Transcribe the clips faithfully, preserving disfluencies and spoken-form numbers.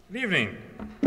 Good evening.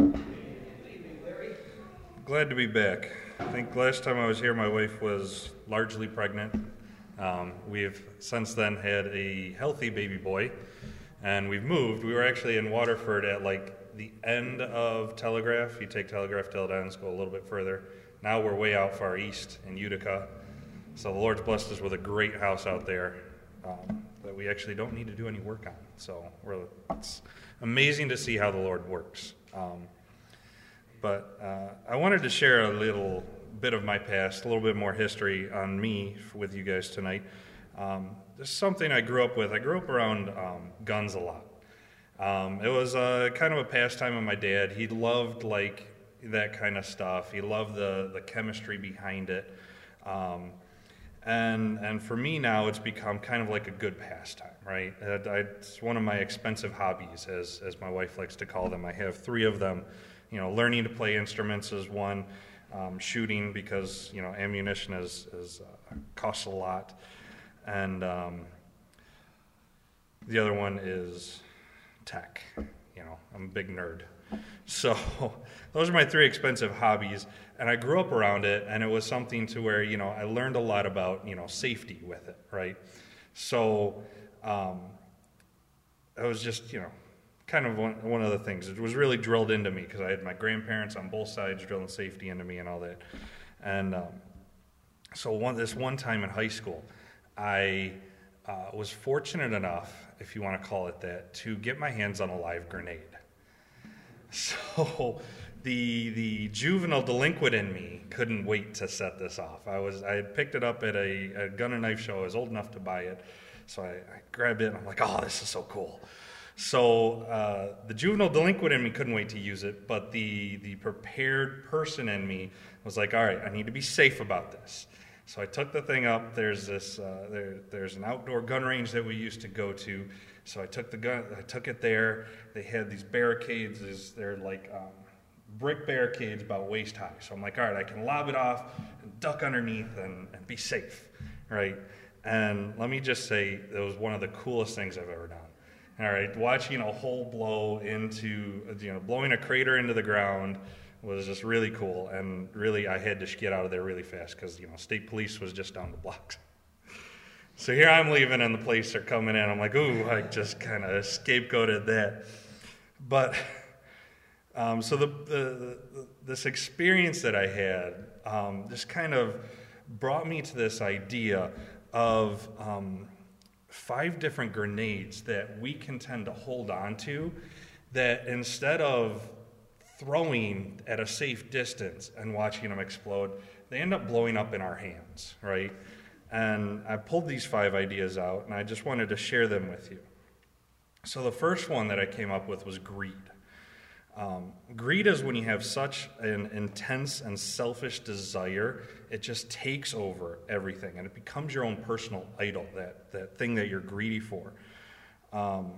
Glad to be back. I think last time I was here, my wife was largely pregnant. Um, we've since then had a healthy baby boy, and we've moved. We were actually in Waterford at like the end of Telegraph. You take Telegraph till it ends, go a little bit further. Now we're way out far east in Utica. So the Lord's blessed us with a great house out there um, that we actually don't need to do any work on. So we're, it's amazing to see how the Lord works. Um, but uh, I wanted to share a little bit of my past, a little bit more history on me with you guys tonight. Um, this is something I grew up with. I grew up around um, guns a lot. Um, it was uh, kind of a pastime of my dad. He loved like that kind of stuff. He loved the, the chemistry behind it. Um, and and for me now, it's become kind of like a good pastime, right? I, it's one of my expensive hobbies, as as my wife likes to call them. I have three of them. You know, learning to play instruments is one. Um, shooting, because you know ammunition is, is uh, costs a lot, and um, the other one is tech. You know, I'm a big nerd, so those are my three expensive hobbies. And I grew up around it, and it was something to where you know I learned a lot about you know safety with it, right? So um, it was just you know. kind of one, one of the things. It was really drilled into me because I had my grandparents on both sides drilling safety into me and all that. And um, so one this one time in high school, I uh, was fortunate enough, if you want to call it that, to get my hands on a live grenade. So the the juvenile delinquent in me couldn't wait to set this off. I was I had picked it up at a, a gun and knife show. I was old enough to buy it, so I, I grabbed it and I'm like, oh, this is so cool. So uh, the juvenile delinquent in me couldn't wait to use it, but the the prepared person in me was like, all right, I need to be safe about this. So I took the thing up. There's this uh, there there's an outdoor gun range that we used to go to. So I took the gun, I took it there. They had these barricades. They're like um, brick barricades about waist high. So I'm like, all right, I can lob it off and duck underneath and, and be safe, right? And let me just say, it was one of the coolest things I've ever done. All right, watching a hole blow into, you know, blowing a crater into the ground was just really cool. And really, I had to get out of there really fast because, you know, state police was just down the block. So here I'm leaving and the police are coming in. I'm like, ooh, I just kind of scapegoated that. But, um, so the, the, the this experience that I had um, just kind of brought me to this idea of um, five different grenades that we can tend to hold on to, that instead of throwing at a safe distance and watching them explode, they end up blowing up in our hands, right? And I pulled these five ideas out, and I just wanted to share them with you. So the first one that I came up with was greed. Um, greed is when you have such an intense and selfish desire, it just takes over everything, and it becomes your own personal idol, that, that thing that you're greedy for. Um,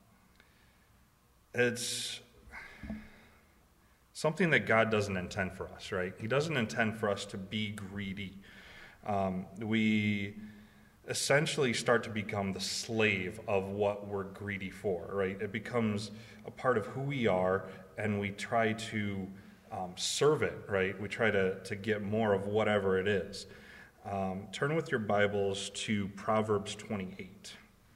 it's something that God doesn't intend for us, right? He doesn't intend for us to be greedy. Um, we essentially start to become the slave of what we're greedy for, right? It becomes a part of who we are, and we try to um, serve it, right? We try to, to get more of whatever it is. Um, turn with your Bibles to Proverbs twenty-eight.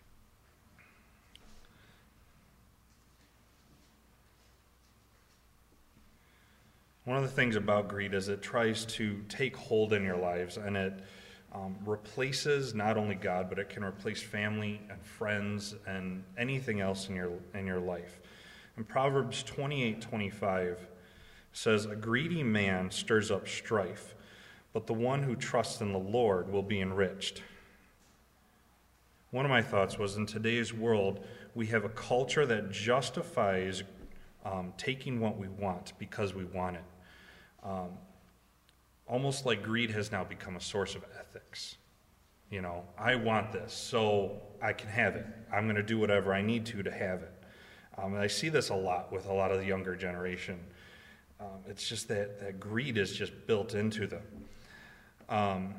One of the things about greed is it tries to take hold in your lives, and it um, replaces not only God, but it can replace family and friends and anything else in your in your life. And Proverbs twenty-eight twenty-five says, "A greedy man stirs up strife, but the one who trusts in the Lord will be enriched." One of my thoughts was, in today's world, we have a culture that justifies um, taking what we want because we want it. Um, almost like greed has now become a source of ethics. You know, I want this, so I can have it. I'm going to do whatever I need to to have it. Um, and I see this a lot with a lot of the younger generation. Um, it's just that, that greed is just built into them. Um,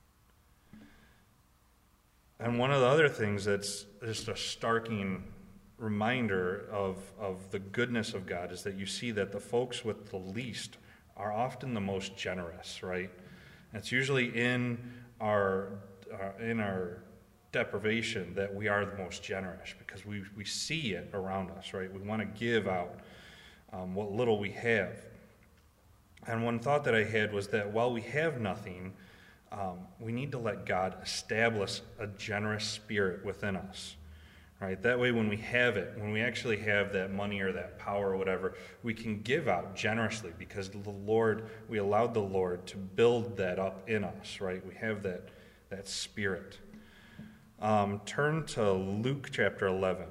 and one of the other things that's just a starking reminder of, of the goodness of God is that you see that the folks with the least are often the most generous, right? And it's usually in our uh, in our deprivation that we are the most generous because we, we see it around us, right? We want to give out um, what little we have. And one thought that I had was that while we have nothing, um, we need to let God establish a generous spirit within us. Right? That way when we have it, when we actually have that money or that power or whatever, we can give out generously because the Lord, we allowed the Lord to build that up in us, right? We have that, that spirit. Um, turn to Luke chapter eleven.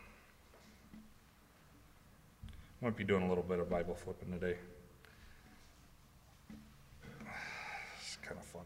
I might be doing a little bit of Bible flipping today. It's kind of fun.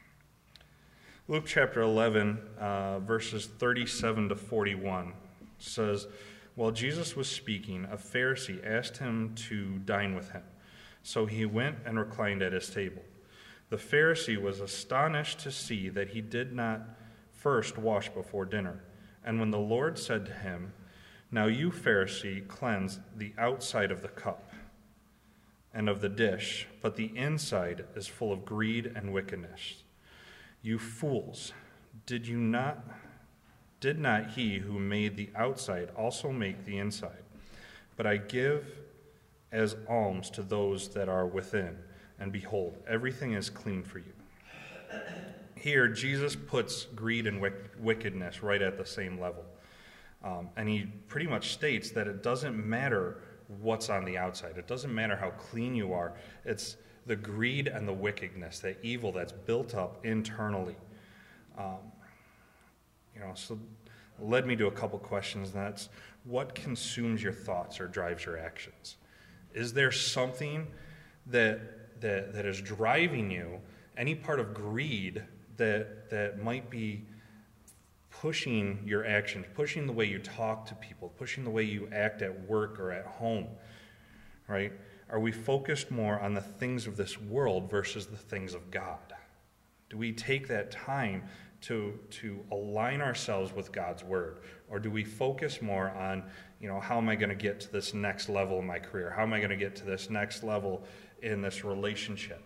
Luke chapter eleven, uh, verses thirty-seven to forty-one says, while Jesus was speaking, a Pharisee asked him to dine with him. So he went and reclined at his table. The Pharisee was astonished to see that he did not first wash before dinner. And when the Lord said to him, now you, Pharisee, cleanse the outside of the cup and of the dish, but the inside is full of greed and wickedness. You fools, did you not, did not he who made the outside also make the inside? But I give as alms to those that are within, and behold, everything is clean for you. Here, Jesus puts greed and wickedness right at the same level. Um, and he pretty much states that it doesn't matter what's on the outside. It doesn't matter how clean you are. It's the greed and the wickedness, that evil that's built up internally. Um, you know, so it led me to a couple questions, and that's what consumes your thoughts or drives your actions? Is there something that that that is driving you, any part of greed that that might be pushing your actions, pushing the way you talk to people, pushing the way you act at work or at home, right? Are we focused more on the things of this world versus the things of God? Do we take that time to to align ourselves with God's word? Or do we focus more on, you know, how am I going to get to this next level in my career? How am I going to get to this next level in this relationship?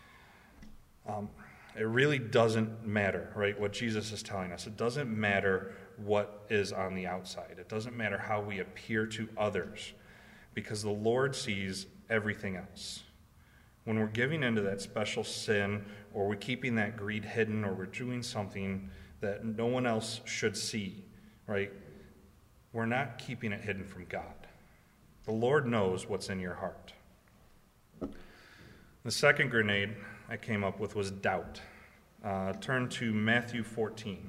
Um, it really doesn't matter, right, what Jesus is telling us. It doesn't matter what is on the outside. It doesn't matter how we appear to others, because the Lord sees everything else. When we're giving into that special sin, or we're keeping that greed hidden, or we're doing something that no one else should see, right, we're not keeping it hidden from God. The Lord knows what's in your heart. The second grenade I came up with was doubt. Uh, turn to Matthew fourteen.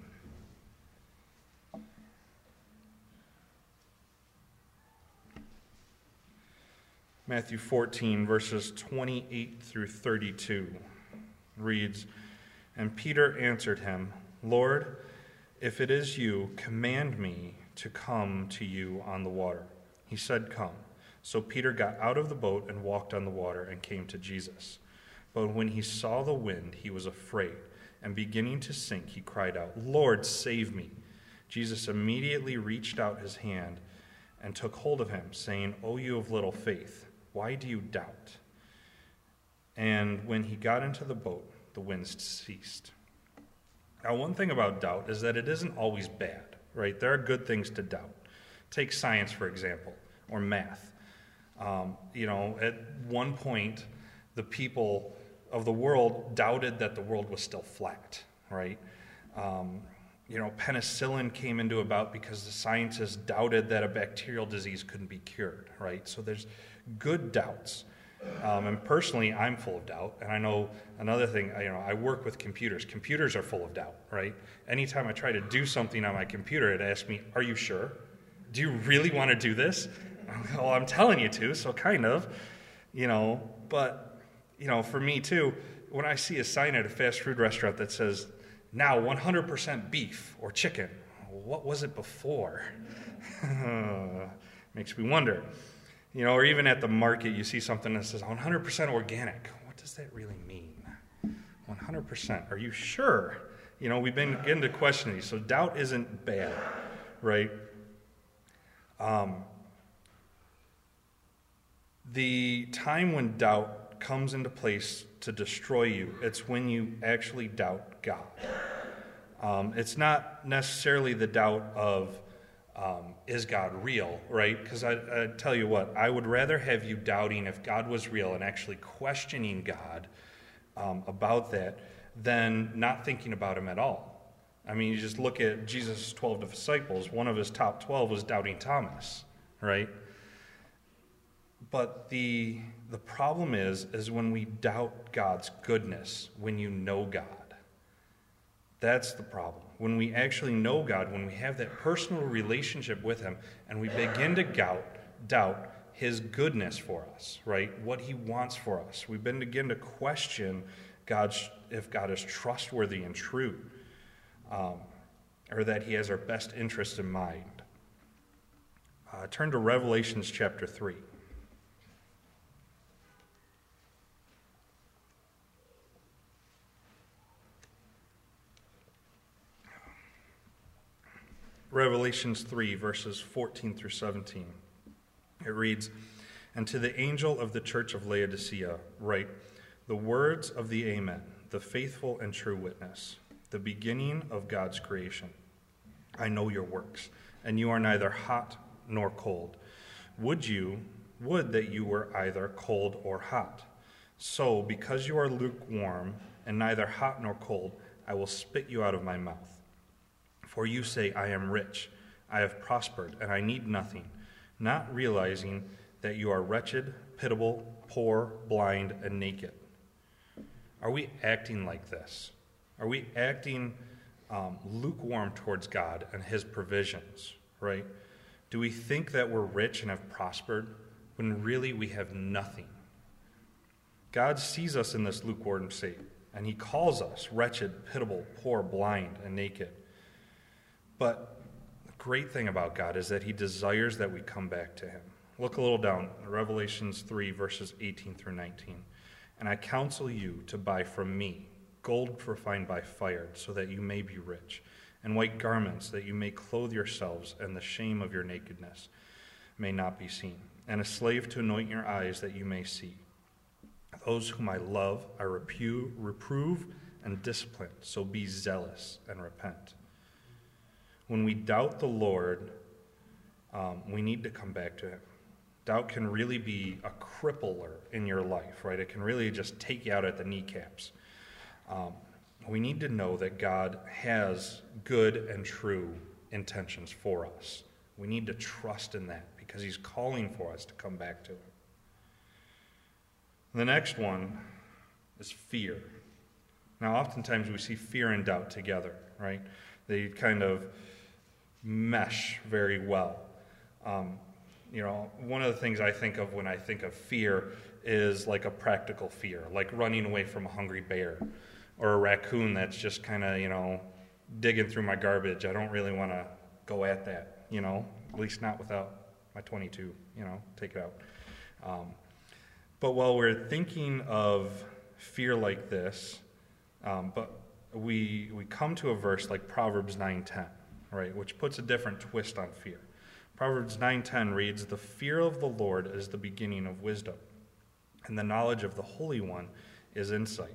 Matthew fourteen, verses twenty-eight through thirty-two reads, and Peter answered him, Lord, if it is you, command me to come to you on the water. He said, come. So Peter got out of the boat and walked on the water and came to Jesus. But when he saw the wind, he was afraid, and beginning to sink, he cried out, Lord, save me. Jesus immediately reached out his hand and took hold of him, saying, O you of little faith, why do you doubt? And when he got into the boat, the wind ceased. Now, one thing about doubt is that it isn't always bad, right? There are good things to doubt. Take science, for example, or math. Um, you know, at one point, the people of the world doubted that the world was still flat, right? Um, you know, penicillin came into about because the scientists doubted that a bacterial disease couldn't be cured, right? So there's good doubts. Um, and personally, I'm full of doubt. And I know another thing, you know, I work with computers. Computers are full of doubt, right? Anytime I try to do something on my computer, it asks me, are you sure? Do you really want to do this? Well, I'm telling you to, so kind of, you know, but, you know, for me too, when I see a sign at a fast food restaurant that says, now one hundred percent beef or chicken, what was it before? Makes me wonder. You know, or even at the market, you see something that says one hundred percent organic. What does that really mean? one hundred percent. Are you sure? You know, we've been getting to question these. So doubt isn't bad, right? Um, the time when doubt comes into place to destroy you, it's when you actually doubt God. Um, it's not necessarily the doubt of, um, is God real, right? Because I, I tell you what, I would rather have you doubting if God was real and actually questioning God um, about that than not thinking about him at all. I mean, you just look at Jesus' twelve disciples. One of his top twelve was doubting Thomas, right? But the the problem is, is when we doubt God's goodness, when you know God. That's the problem. When we actually know God, when we have that personal relationship with him, and we begin to doubt, doubt his goodness for us, right? What he wants for us. We begin to question God's, if God is trustworthy and true, um, or that he has our best interest in mind. Uh, turn to Revelations chapter three. Revelations three, verses fourteen through seventeen. It reads, "And to the angel of the church of Laodicea write, the words of the Amen, the faithful and true witness, the beginning of God's creation. I know your works, and you are neither hot nor cold. Would you, would that you were either cold or hot. So, because you are lukewarm and neither hot nor cold, I will spit you out of my mouth. For you say, I am rich, I have prospered, and I need nothing, not realizing that you are wretched, pitiable, poor, blind, and naked." Are we acting like this? Are we acting um, lukewarm towards God and his provisions, right? Do we think that we're rich and have prospered when really we have nothing? God sees us in this lukewarm state, and he calls us wretched, pitiable, poor, blind, and naked. But the great thing about God is that he desires that we come back to him. Look a little down, Revelations three, verses eighteen through nineteen. "And I counsel you to buy from me gold refined by fire, so that you may be rich, and white garments, that you may clothe yourselves, and the shame of your nakedness may not be seen, and a slave to anoint your eyes, that you may see. Those whom I love, I repu- reprove and discipline, so be zealous and repent." When we doubt the Lord, um, we need to come back to him. Doubt can really be a crippler in your life, right? It can really just take you out at the kneecaps. Um, we need to know that God has good and true intentions for us. We need to trust in that because he's calling for us to come back to him. The next one is fear. Now, oftentimes we see fear and doubt together, right? They kind of mesh very well. Um, you know, one of the things I think of when I think of fear is like a practical fear, like running away from a hungry bear or a raccoon that's just kind of, you know, digging through my garbage. I don't really want to go at that, you know, at least not without my twenty-two, you know, take it out. Um, but while we're thinking of fear like this, um, but we we come to a verse like Proverbs nine ten. Right, which puts a different twist on fear. Proverbs nine ten reads, "The fear of the Lord is the beginning of wisdom, and the knowledge of the Holy One is insight."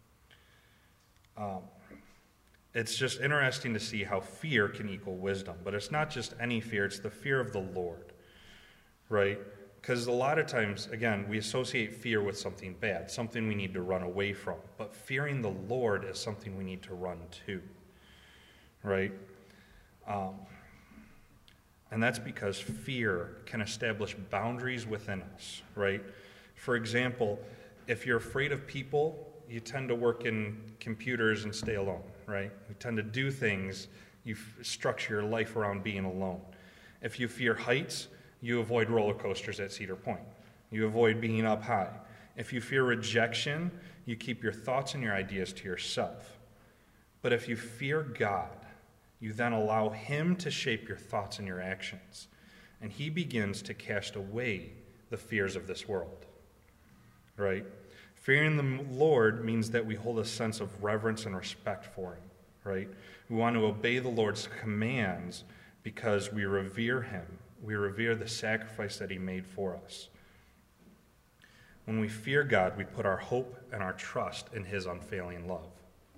Um, it's just interesting to see how fear can equal wisdom, but it's not just any fear, it's the fear of the Lord, right? Because a lot of times, again, we associate fear with something bad, something we need to run away from, but fearing the Lord is something we need to run to, right? Um, and that's because fear can establish boundaries within us, right? For example, if you're afraid of people, you tend to work in computers and stay alone, right? You tend to do things, you f- structure your life around being alone. If you fear heights, you avoid roller coasters at Cedar Point. You avoid being up high. If you fear rejection, you keep your thoughts and your ideas to yourself. But if you fear God, you then allow him to shape your thoughts and your actions, and he begins to cast away the fears of this world, right? Fearing the Lord means that we hold a sense of reverence and respect for him, right? We want to obey the Lord's commands because we revere him We revere the sacrifice that he made for us. When we fear God, we put our hope and our trust in his unfailing love.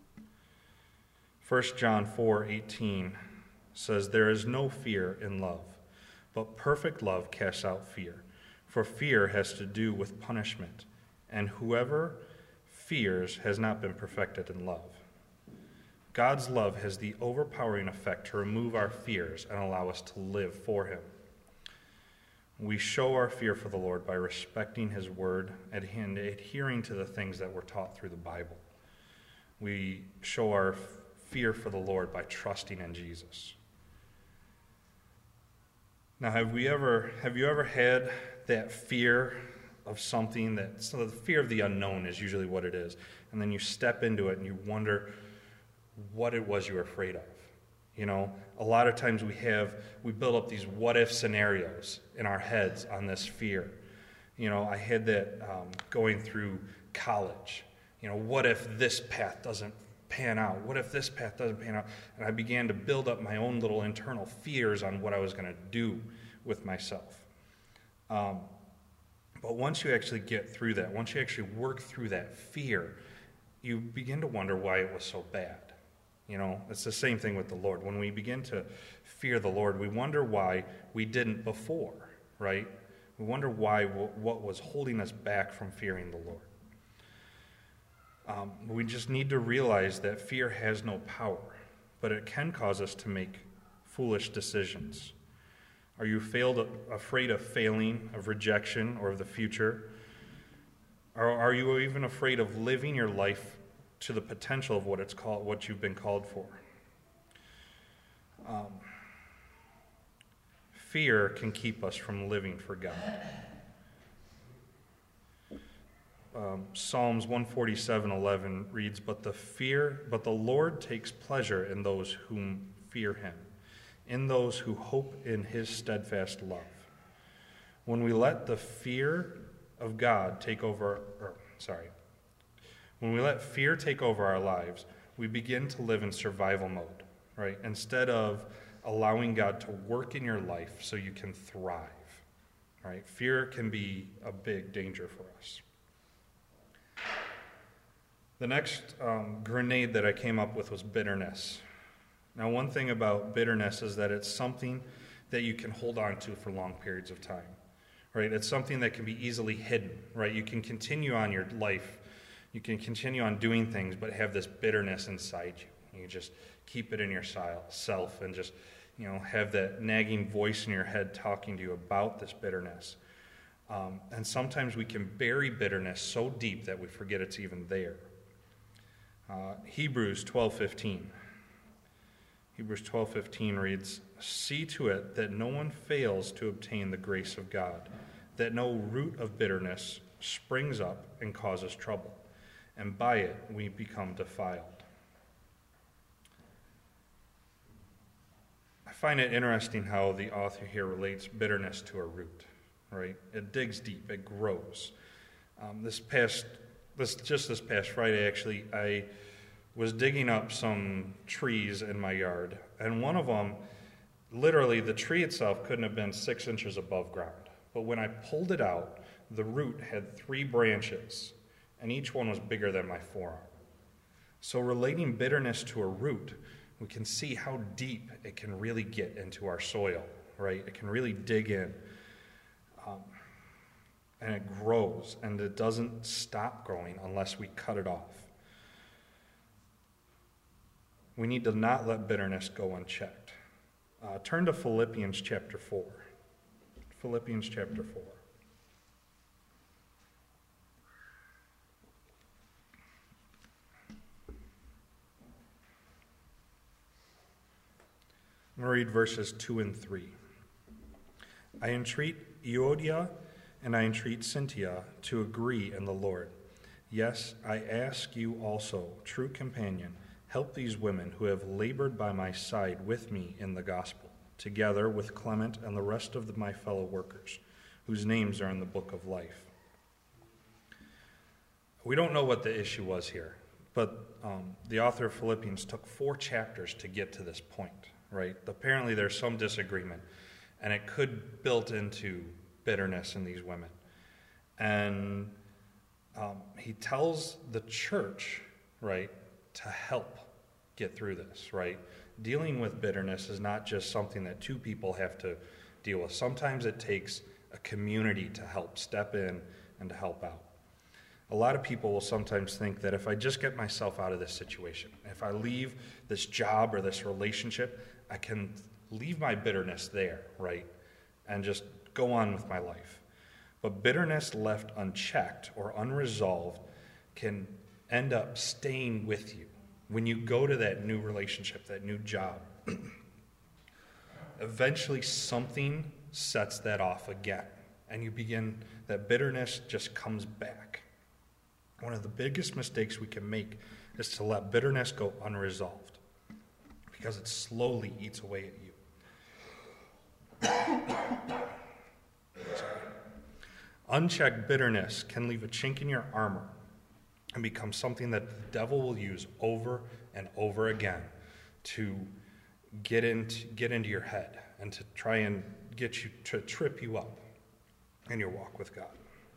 First John four eighteen says, "There is no fear in love, but perfect love casts out fear. For fear has to do with punishment, and whoever fears has not been perfected in love." God's love has the overpowering effect to remove our fears and allow us to live for him. We show our fear for the Lord by respecting his word and adhering to the things that we're taught through the Bible. We show our fear for the Lord by trusting in Jesus. Now, have we ever have you ever had that fear of something that, so the fear of the unknown is usually what it is, and then you step into it and you wonder what it was you were afraid of? You know, a lot of times we have, we build up these what-if scenarios in our heads on this fear. You know, I had that um, going through college. You know, what if this path doesn't pan out? What if this path doesn't pan out? And I began to build up my own little internal fears on what I was going to do with myself. Um, but once you actually get through that, once you actually work through that fear, you begin to wonder why it was so bad. You know, it's the same thing with the Lord. When we begin to fear the Lord, we wonder why we didn't before, right? We wonder why, what was holding us back from fearing the Lord. Um, we just need to realize that fear has no power, but it can cause us to make foolish decisions. Are you failed, afraid of failing, of rejection, or of the future? Or are you even afraid of living your life to the potential of what it's called, what you've been called for? Um, fear can keep us from living for God. Um, Psalms one forty-seven eleven reads, "But the fear, but the Lord takes pleasure in those whom fear him, in those who hope in his steadfast love." When we let the fear of God take over, or, sorry, when we let fear take over our lives, we begin to live in survival mode, right? Instead of allowing God to work in your life so you can thrive, right? Fear can be a big danger for us. The next um, grenade that I came up with was bitterness. Now, one thing about bitterness is that it's something that you can hold on to for long periods of time, right? It's something that can be easily hidden, right? You can continue on your life. You can continue on doing things, but have this bitterness inside you. You just keep it in yourself and just, you know, have that nagging voice in your head talking to you about this bitterness. Um, and sometimes we can bury bitterness so deep that we forget it's even there. Uh, Hebrews twelve fifteen. Hebrews twelve fifteen reads, "See to it that no one fails to obtain the grace of God, that no root of bitterness springs up and causes trouble, and by it we become defiled." I find it interesting how the author here relates bitterness to a root, right? It digs deep, it grows. Um, this past, this just this past Friday, actually, I was digging up some trees in my yard, and one of them, literally, the tree itself couldn't have been six inches above ground. But when I pulled it out, the root had three branches, and each one was bigger than my forearm. So relating bitterness to a root, we can see how deep it can really get into our soil, right? It can really dig in. Um, and it grows, and it doesn't stop growing unless we cut it off. We need to not let bitterness go unchecked. Uh, turn to Philippians chapter four. Philippians chapter four. I'm going to read verses two and three. "I entreat Euodia and I entreat Cynthia to agree in the Lord. Yes, I ask you also, true companion, help these women who have labored by my side with me in the gospel, together with Clement and the rest of the, my fellow workers, whose names are in the book of life." We don't know what the issue was here, but um, the author of Philippians took four chapters to get to this point, right? Apparently there's some disagreement. and it could build into bitterness in these women. And um, he tells the church, right, to help get through this, right? Dealing with bitterness is not just something that two people have to deal with. Sometimes it takes a community to help step in and to help out. A lot of people will sometimes think that if I just get myself out of this situation, if I leave this job or this relationship, I can leave my bitterness there, right, and just go on with my life. But bitterness left unchecked or unresolved can end up staying with you. When you go to that new relationship, that new job, eventually something sets that off again, and you begin, that bitterness just comes back. One of the biggest mistakes we can make is to let bitterness go unresolved, because it slowly eats away at you. Sorry. Unchecked bitterness can leave a chink in your armor and become something that the devil will use over and over again to get into, get into your head and to try and get you to trip you up in your walk with God.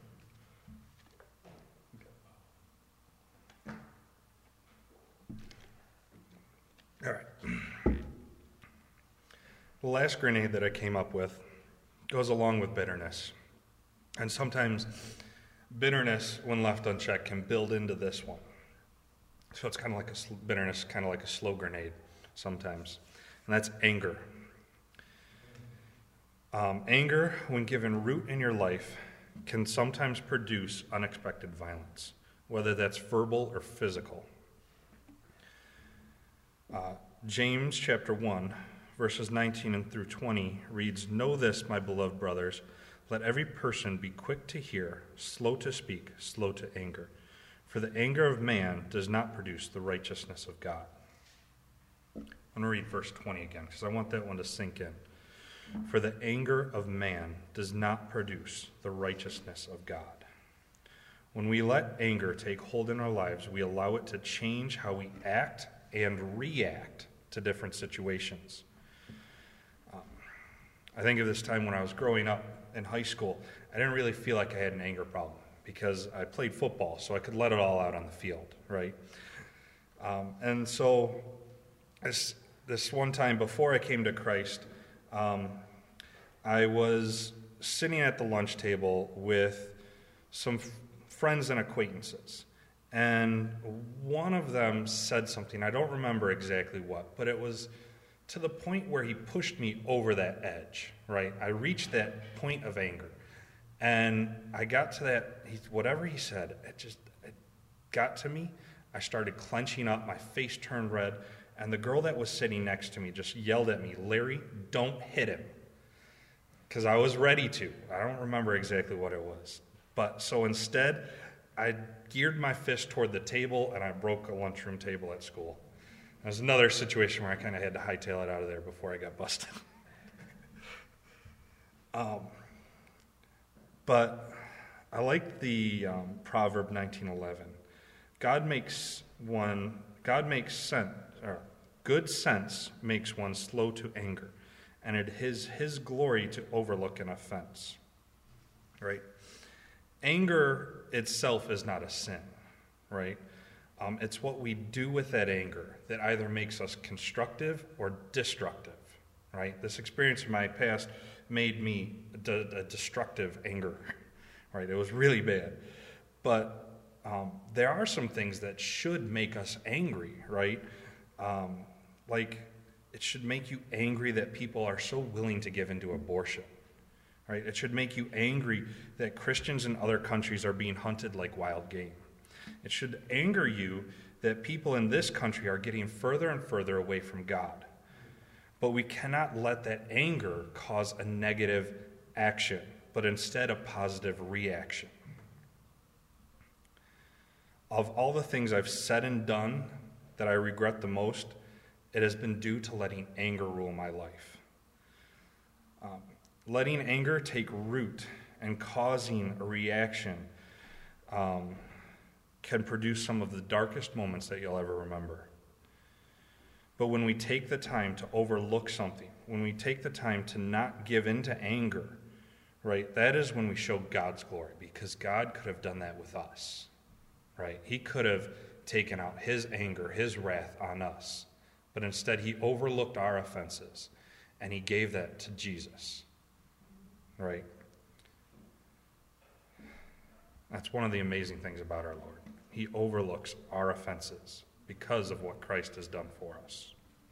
All right. The last grenade that I came up with goes along with bitterness. And sometimes bitterness, when left unchecked, can build into this one. So it's kind of like a bitterness, kind of like a slow grenade sometimes. And that's anger. Um, anger, when given root in your life, can sometimes produce unexpected violence, whether that's verbal or physical. Uh, James chapter one, verses nineteen and through twenty reads, "Know this, my beloved brothers, let every person be quick to hear, slow to speak, slow to anger. For the anger of man does not produce the righteousness of God." I'm going to read verse twenty again, because I want that one to sink in. "For the anger of man does not produce the righteousness of God." When we let anger take hold in our lives, we allow it to change how we act and react to different situations. Um, I think of this time when I was growing up in high school. I didn't really feel like I had an anger problem because I played football, so I could let it all out on the field, right? Um, and so this, this one time before I came to Christ, um, I was sitting at the lunch table with some f- friends and acquaintances. And one of them said something, I don't remember exactly what, but it was to the point where he pushed me over that edge, right? I reached that point of anger. And I got to that, he, whatever he said, it just it got to me. I started clenching up, my face turned red, and the girl that was sitting next to me just yelled at me, "Larry, don't hit him." Because I was ready to. I don't remember exactly what it was. But so instead, I geared my fist toward the table, and I broke a lunchroom table at school. It was another situation where I kind of had to hightail it out of there before I got busted. um, but I like the um, Proverb nineteen eleven. God makes one. God makes sense. Or good sense makes one slow to anger, and it is His glory to overlook an offense. Right. Anger itself is not a sin, right? Um, it's what we do with that anger that either makes us constructive or destructive, right? This experience in my past made me a, a destructive anger, right? It was really bad. But um, there are some things that should make us angry, right? Um, like it should make you angry that people are so willing to give into abortion. Right? It should make you angry that Christians in other countries are being hunted like wild game. It should anger you that people in this country are getting further and further away from God. But we cannot let that anger cause a negative action, but instead a positive reaction. Of all the things I've said and done that I regret the most, it has been due to letting anger rule my life. Um, Letting anger take root and causing a reaction um, can produce some of the darkest moments that you'll ever remember. But when we take the time to overlook something, when we take the time to not give in to anger, right, that is when we show God's glory, because God could have done that with us, right? He could have taken out his anger, his wrath on us, but instead he overlooked our offenses, and he gave that to Jesus, right? That's one of the amazing things about our Lord. He overlooks our offenses because of what Christ has done for us.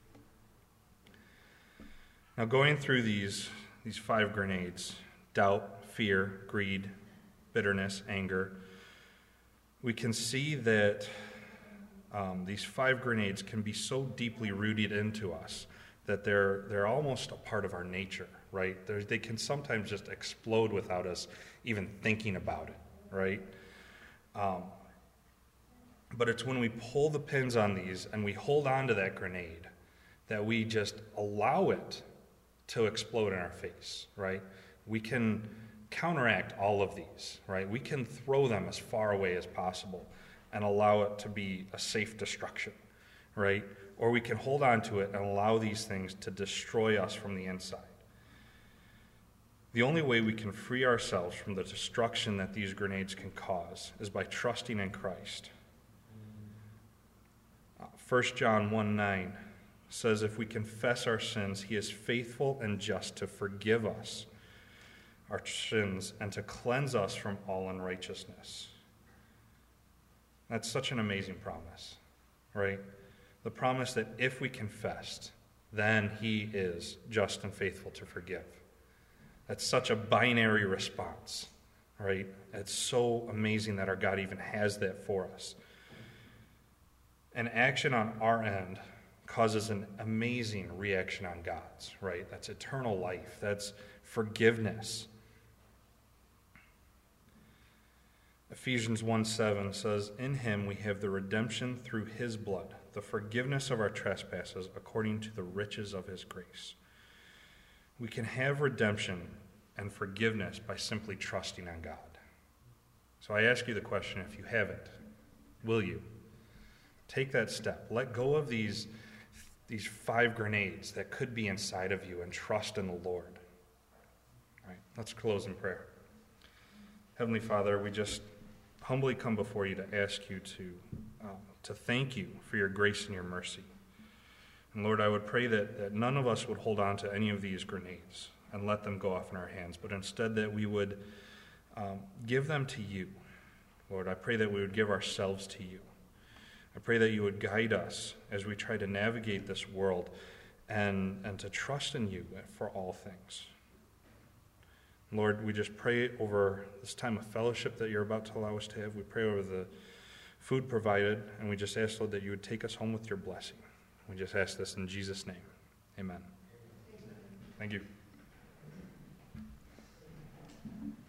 Now, going through these, these five grenades, doubt, fear, greed, bitterness, anger, we can see that um, these five grenades can be so deeply rooted into us that they're they're almost a part of our nature, right? They're, they can sometimes just explode without us even thinking about it, right? Um, but it's when we pull the pins on these and we hold on to that grenade that we just allow it to explode in our face, right? We can counteract all of these, right? We can throw them as far away as possible and allow it to be a safe destruction, right? Or we can hold on to it and allow these things to destroy us from the inside. The only way we can free ourselves from the destruction that these grenades can cause is by trusting in Christ. First John one nine says, if we confess our sins, he is faithful and just to forgive us our sins and to cleanse us from all unrighteousness. That's such an amazing promise, right? The promise that if we confessed, then he is just and faithful to forgive. That's such a binary response, right? It's so amazing that our God even has that for us. An action on our end causes an amazing reaction on God's, right? That's eternal life. That's forgiveness. Ephesians one seven says, in him we have the redemption through his blood, the forgiveness of our trespasses according to the riches of his grace. We can have redemption and forgiveness by simply trusting on God. So I ask you the question, if you haven't, will you? Take that step. Let go of these, these five grenades that could be inside of you and trust in the Lord. All right, let's close in prayer. Heavenly Father, we just humbly come before you to ask you to, um, to thank you for your grace and your mercy. And Lord, I would pray that, that none of us would hold on to any of these grenades and let them go off in our hands, but instead that we would um, give them to you. Lord, I pray that we would give ourselves to you. I pray that you would guide us as we try to navigate this world and, and to trust in you for all things. Lord, we just pray over this time of fellowship that you're about to allow us to have. We pray over the food provided, and we just ask, Lord, that you would take us home with your blessing. We just ask this in Jesus' name. Amen. Thank you.